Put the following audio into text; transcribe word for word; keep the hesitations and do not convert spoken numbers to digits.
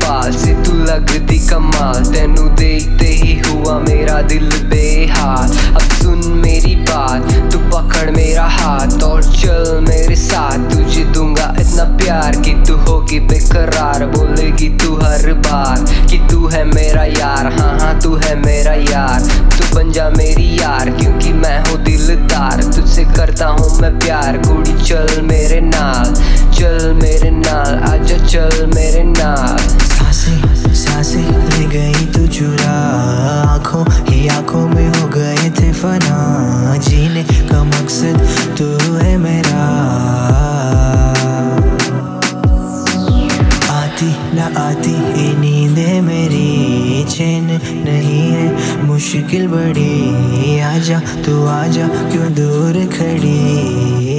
बाल से तू लगदी कमाल, तेनू देखते ही हुआ मेरा दिल बेहाल। अब सुन मेरी बात, तू पकड़ मेरा हाथ और चल मेरे साथ, तुझे दूंगा इतना प्यार कि तू होगी बेकरार। बोलेगी तू हर बार कि तू है मेरा यार, हाँ हाँ तू है मेरा यार। तू बन जा मेरी यार क्योंकि मैं हूँ दिलदार, तुझसे करता हूँ मैं प्यार। कुड़ी चल मेरे नाल, चल मेरे नाल, आजा चल मेरे नाल। सांसें सांसें ले गई तू चुरा, आँखों ही आँखों में हो गए थे फना। जीने का मकसद तू है मेरा, आती ना आती ये नींदें मेरी, चैन नहीं है मुश्किल बड़ी। आजा तू आजा क्यों दूर खड़ी।